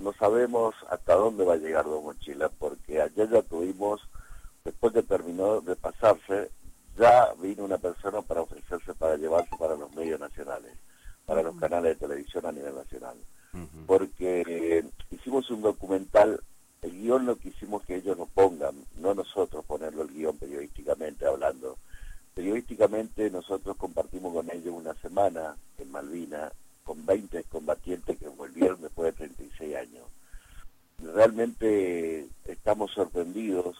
no sabemos hasta dónde va a llegar Dos Mochilas, porque ayer ya tuvimos, después que terminó de pasarse, ya vino una persona para ofrecerse para llevarse para los medios nacionales, para los canales de televisión a nivel nacional. Porque hicimos un documental, el guión lo quisimos que ellos nos pongan, no nosotros ponerlo el guión periodísticamente hablando. Periodísticamente nosotros compartimos con ellos una semana en Malvinas con 20 combatientes que volvieron después de 36 años. Realmente estamos sorprendidos.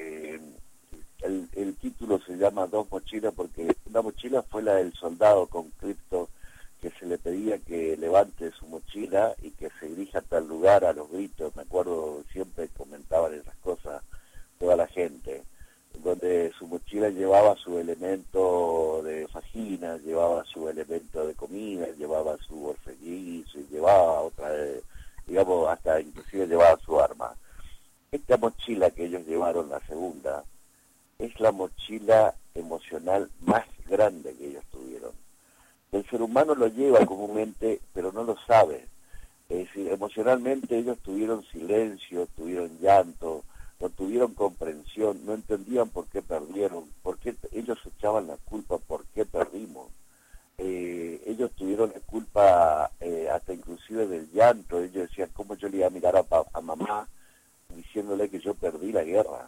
El título se llama Dos Mochilas porque una mochila fue la del soldado conscripto que se le pedía que levante su mochila y que se dirija a tal lugar a los gritos. Me acuerdo, siempre comentaban esas cosas toda la gente, donde su mochila llevaba su elemento de fajina, llevaba su elemento de comida, llevaba su orfeguizo, llevaba otra, digamos, hasta inclusive llevaba su arma. Esta mochila que ellos llevaron, la segunda, es la mochila emocional más grande que ellos tuvieron. El ser humano lo lleva comúnmente, pero no lo sabe. Es decir, emocionalmente ellos tuvieron silencio, tuvieron llanto, no tuvieron comprensión, no entendían por qué perdieron, por qué ellos echaban la culpa, por qué perdimos. Ellos tuvieron la culpa hasta inclusive del llanto. Ellos decían, ¿cómo yo le iba a mirar a mamá diciéndole que yo perdí la guerra?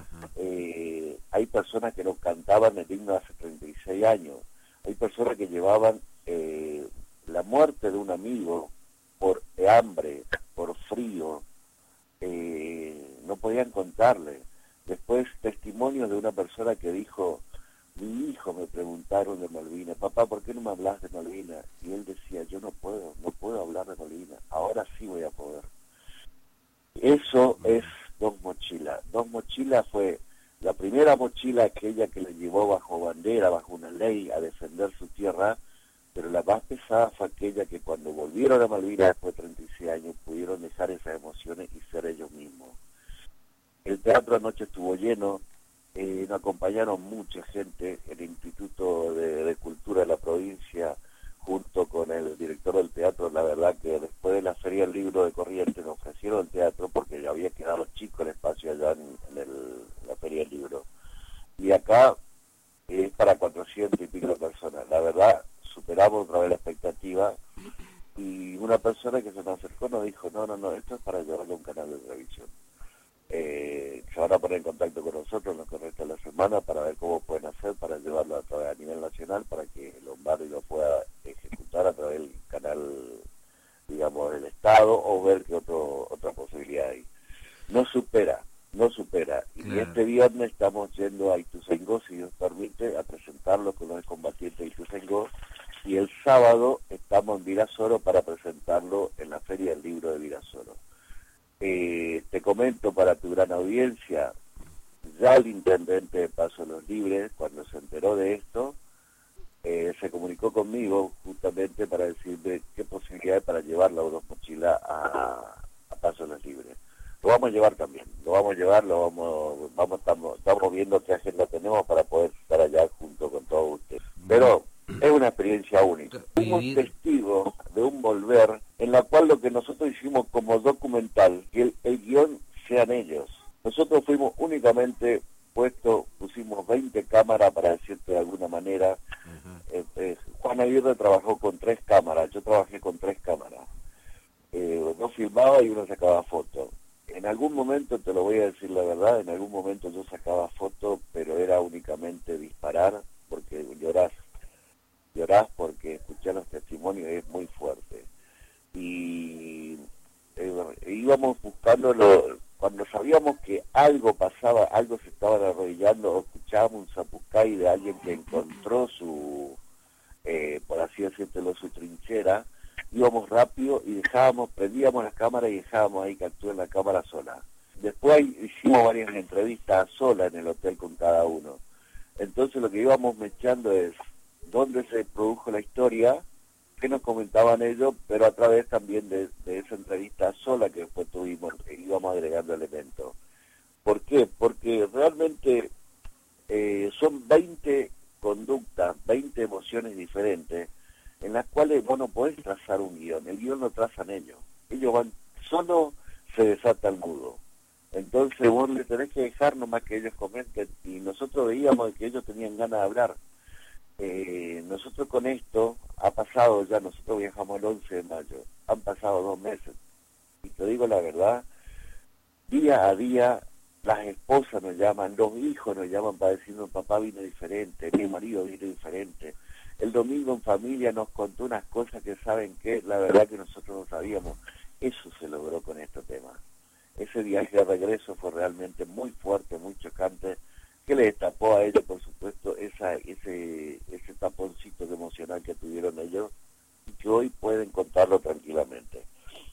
Hay personas que nos cantaban el himno hace 36 años. Hay personas que llevaban la muerte de un amigo por hambre, por frío, no podían contarle. Después testimonios de una persona que dijo, mi hijo me preguntaron de Malvinas, papá, ¿por qué no me hablas de Malvinas? Y él decía, yo no puedo hablar de Malvinas, ahora sí voy a poder. Eso es Dos Mochilas. Dos Mochilas fue la primera mochila aquella que le llevó bajo bandera, bajo una ley, a defender su tierra, pero la más pesada fue aquella que cuando volvieron a Malvinas después de 36 años pudieron dejar esas emociones y ser ellos mismos. El teatro anoche estuvo lleno, nos acompañaron mucha gente, el Instituto de Cultura de la provincia, junto con el director del teatro. La verdad que después de la Feria del Libro de Corrientes nos ofrecieron el teatro porque ya había quedado chico el espacio allá en la Feria del Libro. Y acá es para 400 y pico de personas. La verdad, superamos otra vez la expectativa y una persona que se nos acercó nos dijo, no, esto es para llevarlo a un canal de televisión. Se van a poner en contacto con nosotros en lo que resta de la semana para ver cómo pueden hacer para llevarlo a nivel nacional para que Lombardi lo pueda ejecutar a través del canal, digamos, del Estado, o ver qué otra posibilidad hay. No supera. Y claro, este viernes estamos yendo a Ituzaingó, si Dios permite, a presentarlo con los combatientes de Ituzaingó, y el sábado estamos en Virasoro para presentarlo en la Feria del Libro de Virasoro. Te comento para tu gran audiencia, ya el intendente de Paso de los Libres, cuando se enteró de esto, se comunicó conmigo justamente para decirme qué posibilidad hay para llevar las Dos Mochilas a Paso de los Libres. Lo vamos a llevar también, estamos viendo qué agenda tenemos para poder estar allá junto con todos ustedes. Pero es una experiencia única. Fuimos testigos de un volver en la cual lo que nosotros hicimos como documental, que el guión sean ellos. Nosotros fuimos únicamente pusimos 20 cámaras, para decirte de alguna manera. Juan Aguirre trabajó con 3 cámaras, yo trabajé con 3 cámaras. Uno filmaba y uno sacaba fotos. En algún momento, te lo voy a decir la verdad, en algún momento yo sacaba fotos, pero era únicamente disparar, porque llorás porque escuchar los testimonios es muy fuerte. Y íbamos buscando, cuando sabíamos que algo pasaba, algo se estaban arrodillando, o escuchábamos un zapucay de alguien que encontró por así decirlo, su trinchera, íbamos rápido y prendíamos las cámaras y dejábamos ahí que actúen la cámara sola. Después hicimos varias entrevistas sola en el hotel con cada uno. Entonces lo que íbamos mechando es dónde se produjo la historia, qué nos comentaban ellos, pero a través también de esa entrevista sola que después tuvimos, íbamos agregando elementos. ¿Por qué? Porque realmente son 20 conductas, 20 emociones diferentes, en las cuales vos no podés trazar un guión, el guión lo trazan ellos van solo se desata el nudo. Entonces vos le tenés que dejar nomás que ellos comenten, y nosotros veíamos que ellos tenían ganas de hablar. Nosotros con esto, ha pasado ya, nosotros viajamos el 11 de mayo, han pasado 2 meses, y te digo la verdad, día a día las esposas nos llaman, los hijos nos llaman para decirnos, papá vino diferente, mi marido vino diferente. El domingo en familia nos contó unas cosas que saben que la verdad que nosotros no sabíamos. Eso se logró con este tema. Ese viaje de regreso fue realmente muy fuerte, muy chocante, que le destapó a ellos, por supuesto, ese taponcito emocional que tuvieron ellos y que hoy pueden contarlo tranquilamente.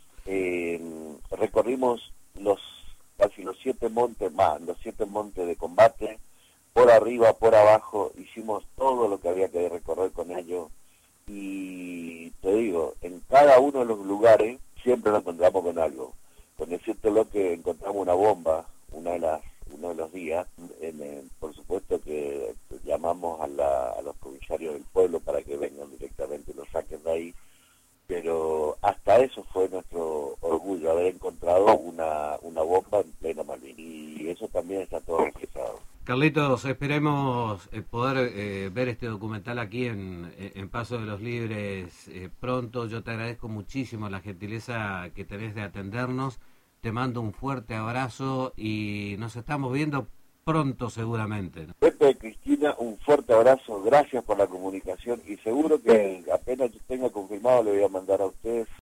Recorrimos casi los 7 montes más, los 7 montes de combate, por arriba, por abajo, hicimos todo lo que había que recorrer con ellos, y te digo, en cada uno de los lugares siempre nos encontramos con algo. Con decirte lo que encontramos una bomba, uno de los días, por supuesto que llamamos a los comisarios del pueblo para que vengan directamente y lo saquen de ahí, pero hasta eso fue nuestro orgullo, haber encontrado una bomba en pleno Malvinas, y eso también está todo registrado. Carlitos, esperemos poder ver este documental aquí en Paso de los Libres pronto. Yo te agradezco muchísimo la gentileza que tenés de atendernos. Te mando un fuerte abrazo y nos estamos viendo pronto seguramente, ¿no? Pepe, Cristina, un fuerte abrazo, gracias por la comunicación, y seguro que apenas yo tenga confirmado le voy a mandar a ustedes